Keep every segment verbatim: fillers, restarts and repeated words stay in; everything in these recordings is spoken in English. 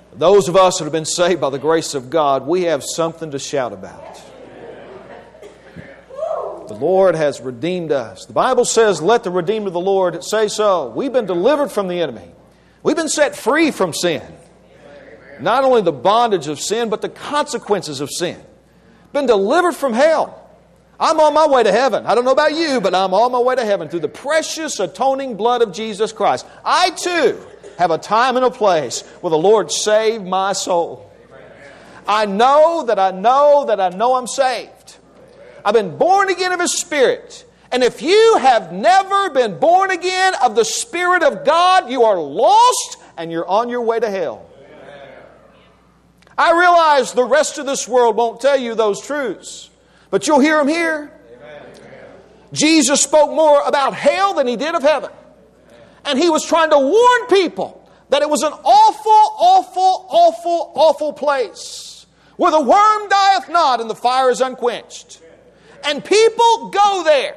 Those of us that have been saved by the grace of God, we have something to shout about. The Lord has redeemed us. The Bible says, let the redeemed of the Lord say so. We've been delivered from the enemy. We've been set free from sin. Not only the bondage of sin, but the consequences of sin. Been delivered from hell. I'm on my way to heaven. I don't know about you, but I'm on my way to heaven through the precious atoning blood of Jesus Christ. I too have a time and a place where the Lord saved my soul. I know that I know that I know I'm saved. I've been born again of His Spirit. And if you have never been born again of the Spirit of God, you are lost and you're on your way to hell. I realize the rest of this world won't tell you those truths, but you'll hear them here. Jesus spoke more about hell than He did of heaven. And He was trying to warn people that it was an awful, awful, awful, awful place where the worm dieth not and the fire is unquenched. And people go there.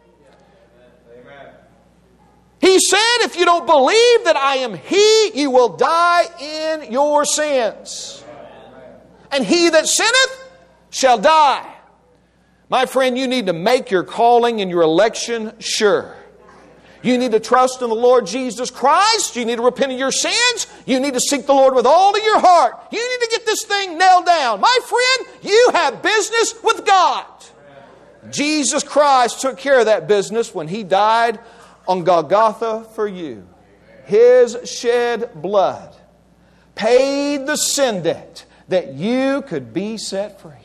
He said, if you don't believe that I am He, you will die in your sins. And he that sinneth shall die. My friend, you need to make your calling and your election sure. You need to trust in the Lord Jesus Christ. You need to repent of your sins. You need to seek the Lord with all of your heart. You need to get this thing nailed down. My friend, you have business with God. Jesus Christ took care of that business when He died on Golgotha for you. His shed blood paid the sin debt that you could be set free.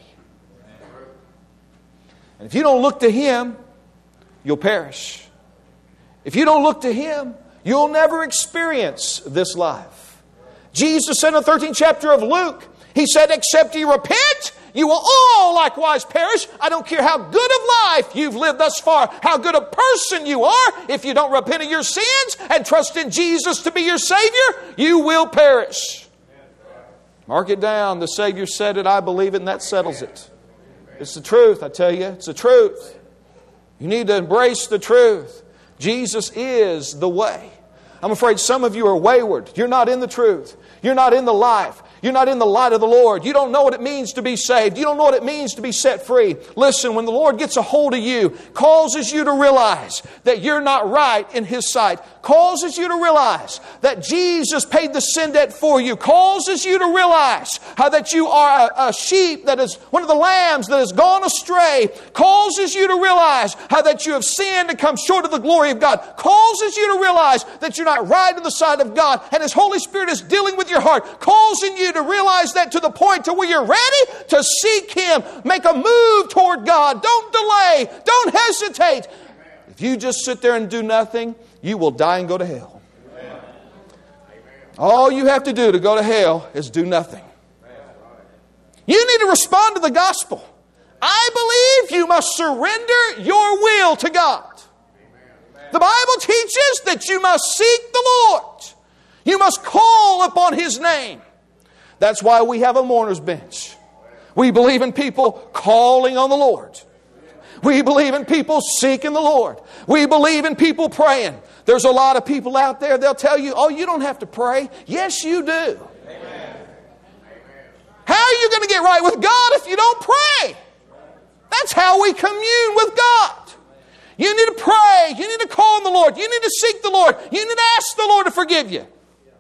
And if you don't look to Him, you'll perish. If you don't look to Him, you'll never experience this life. Jesus said in the thirteenth chapter of Luke, He said, except ye repent, you will all likewise perish. I don't care how good of life you've lived thus far, how good a person you are. If you don't repent of your sins and trust in Jesus to be your Savior, you will perish. Mark it down. The Savior said it, I believe it, and that settles it. It's the truth, I tell you. It's the truth. You need to embrace the truth. Jesus is the way. I'm afraid some of you are wayward. You're not in the truth. You're not in the life. You're not in the light of the Lord. You don't know what it means to be saved. You don't know what it means to be set free. Listen, when the Lord gets a hold of you, causes you to realize that you're not right in His sight, causes you to realize that Jesus paid the sin debt for you, causes you to realize how that you are a, a sheep that is one of the lambs that has gone astray, causes you to realize how that you have sinned and come short of the glory of God, causes you to realize that you're not right in the sight of God and His Holy Spirit is dealing with your heart, causing you to realize that to the point to where you're ready to seek Him. Make a move toward God. Don't delay. Don't hesitate. If you just sit there and do nothing, you will die and go to hell. All you have to do to go to hell is do nothing. You need to respond to the gospel. I believe you must surrender your will to God. The Bible teaches that you must seek the Lord. You must call upon His name. That's why we have a mourner's bench. We believe in people calling on the Lord. We believe in people seeking the Lord. We believe in people praying. There's a lot of people out there, they'll tell you, oh, you don't have to pray. Yes, you do. Amen. How are you going to get right with God if you don't pray? That's how we commune with God. You need to pray. You need to call on the Lord. You need to seek the Lord. You need to ask the Lord to forgive you.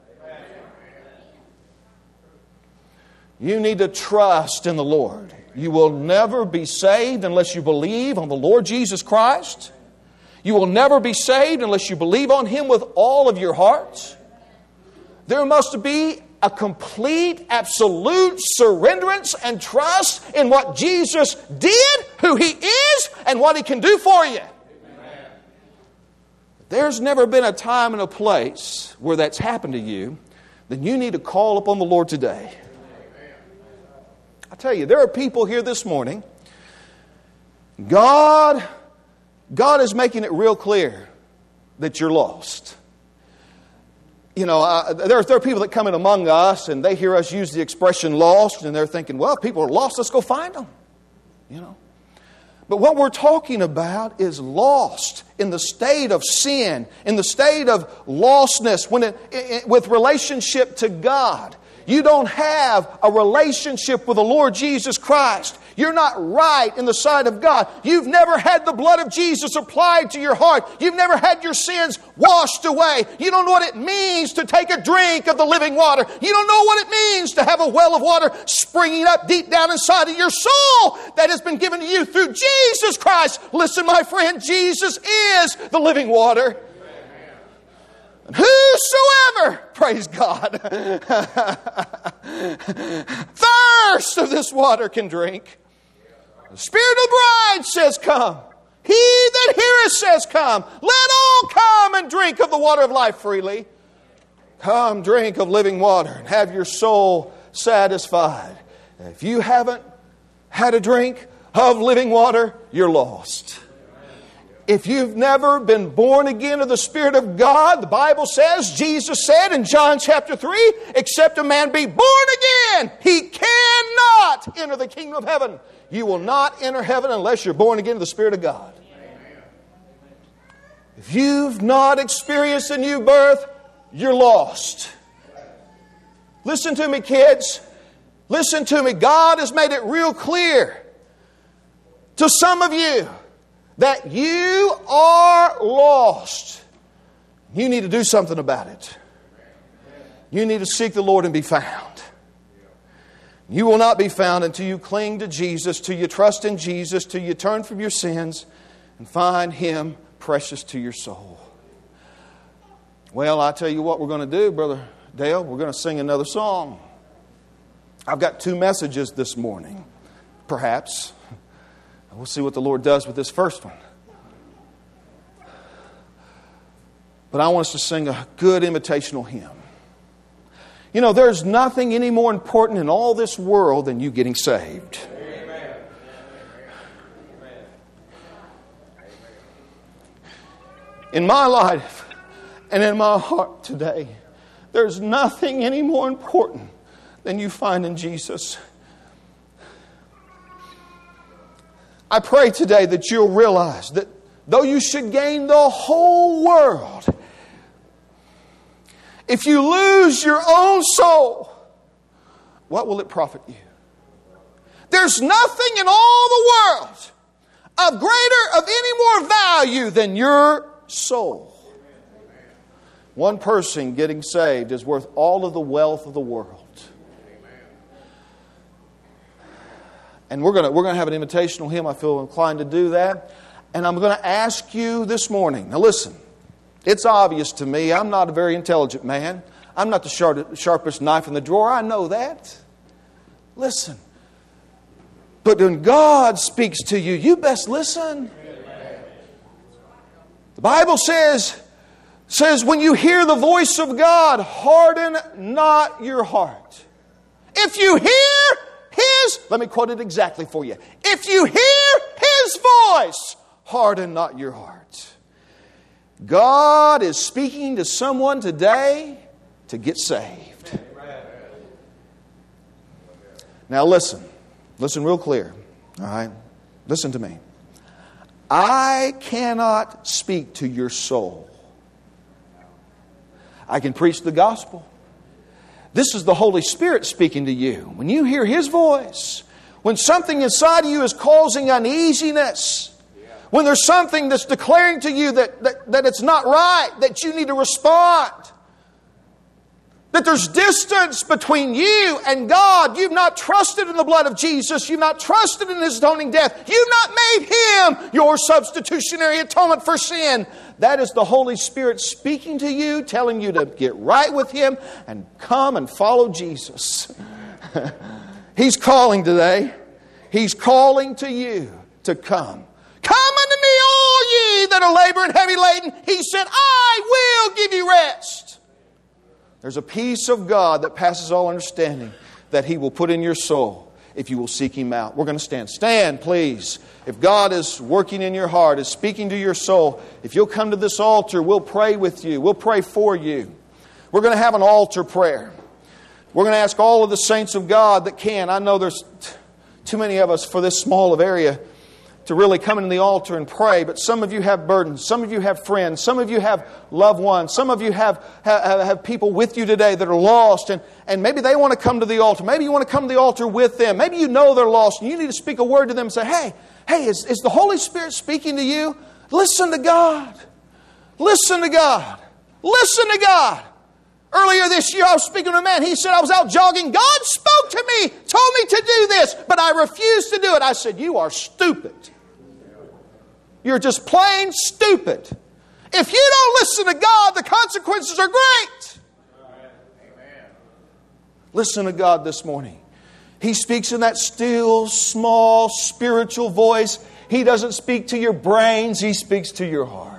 You need to trust in the Lord. You will never be saved unless you believe on the Lord Jesus Christ. You will never be saved unless you believe on Him with all of your heart. There must be a complete, absolute surrenderance and trust in what Jesus did, who He is, and what He can do for you. Amen. There's never been a time and a place where that's happened to you. Then you need to call upon the Lord today. I tell you, there are people here this morning. God, God is making it real clear that you're lost. You know, uh, there, are, there are people that come in among us and they hear us use the expression lost and they're thinking, well, if people are lost, let's go find them. You know. But what we're talking about is lost in the state of sin, in the state of lostness, when it, it, with relationship to God. You don't have a relationship with the Lord Jesus Christ. You're not right in the sight of God. You've never had the blood of Jesus applied to your heart. You've never had your sins washed away. You don't know what it means to take a drink of the living water. You don't know what it means to have a well of water springing up deep down inside of your soul that has been given to you through Jesus Christ. Listen, my friend, Jesus is the living water. And whosoever, praise God, thirst of this water can drink. The Spirit of the bride says, come. He that heareth says, come. Let all come and drink of the water of life freely. Come, drink of living water and have your soul satisfied. If you haven't had a drink of living water, you're lost. If you've never been born again of the Spirit of God, the Bible says, Jesus said in John chapter three, except a man be born again, he cannot enter the kingdom of heaven. You will not enter heaven unless you're born again of the Spirit of God. If you've not experienced a new birth, you're lost. Listen to me, kids. Listen to me. God has made it real clear to some of you that you are lost. You need to do something about it. You need to seek the Lord and be found. You will not be found until you cling to Jesus, till you trust in Jesus, till you turn from your sins and find Him precious to your soul. Well, I tell you what we're going to do, Brother Dale. We're going to sing another song. I've got two messages this morning, perhaps. We'll see what the Lord does with this first one. But I want us to sing a good invitational hymn. You know, there's nothing any more important in all this world than you getting saved. Amen. In my life and in my heart today, there's nothing any more important than you find in Jesus. I pray today that you'll realize that though you should gain the whole world, if you lose your own soul, what will it profit you? There's nothing in all the world of greater, of any more value than your soul. One person getting saved is worth all of the wealth of the world. And we're going to we're going to have an invitational hymn. I feel inclined to do that. And I'm going to ask you this morning. Now listen, it's obvious to me. I'm not a very intelligent man. I'm not the sharp, sharpest knife in the drawer. I know that. Listen. But when God speaks to you, you best listen. The Bible says, says when you hear the voice of God, harden not your heart. If you hear His, let me quote it exactly for you. If you hear His voice, harden not your heart. God is speaking to someone today to get saved. Now listen. Listen real clear. All right? Listen to me. I cannot speak to your soul. I can preach the gospel. This is the Holy Spirit speaking to you. When you hear His voice, when something inside of you is causing uneasiness, when there's something that's declaring to you that, that, that it's not right, that you need to respond, that there's distance between you and God, you've not trusted in the blood of Jesus, you've not trusted in His atoning death, you've not made Him your substitutionary atonement for sin. That is the Holy Spirit speaking to you, telling you to get right with Him and come and follow Jesus. He's calling today. He's calling to you to come. Come unto me, all ye that are labor and heavy laden. He said, I will give you rest. There's a peace of God that passes all understanding that He will put in your soul if you will seek Him out. We're going to stand. Stand, please. If God is working in your heart, is speaking to your soul, if you'll come to this altar, we'll pray with you. We'll pray for you. We're going to have an altar prayer. We're going to ask all of the saints of God that can. I know there's too many of us for this small of area to really come into the altar and pray, but some of you have burdens. Some of you have friends. Some of you have loved ones. Some of you have, have, have people with you today that are lost, and, and maybe they want to come to the altar. Maybe you want to come to the altar with them. Maybe you know they're lost, and you need to speak a word to them and say, hey, hey, is, is the Holy Spirit speaking to you? Listen to God. Listen to God. Listen to God. Earlier this year, I was speaking to a man. He said, I was out jogging. God spoke to me, told me to do this, but I refused to do it. I said, you are stupid. You're just plain stupid. If you don't listen to God, the consequences are great. Amen. Listen to God this morning. He speaks in that still, small, spiritual voice. He doesn't speak to your brains. He speaks to your heart.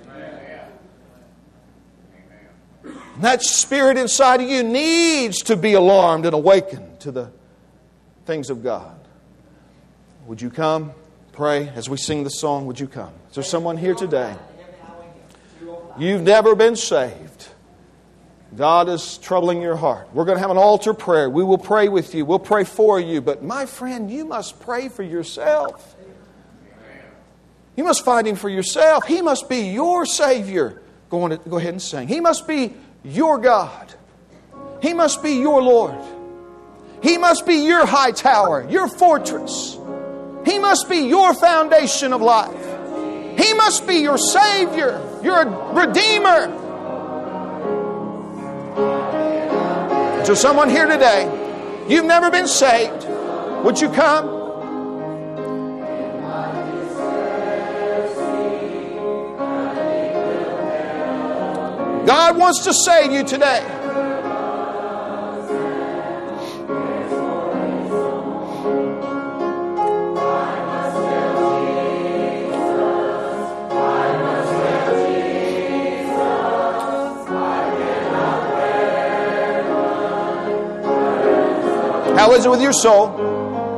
And that spirit inside of you needs to be alarmed and awakened to the things of God. Would you come, pray as we sing the song? Would you come? Is there someone here today? You've never been saved. God is troubling your heart. We're going to have an altar prayer. We will pray with you. We'll pray for you. But my friend, you must pray for yourself. You must find Him for yourself. He must be your Savior. Go on, go ahead and sing. He must be your God. He must be your Lord. He must be your high tower, your fortress. He must be your foundation of life. He must be your Savior, your Redeemer. Is there someone here today? You've never been saved. Would you come? God wants to save you today. How is it with your soul?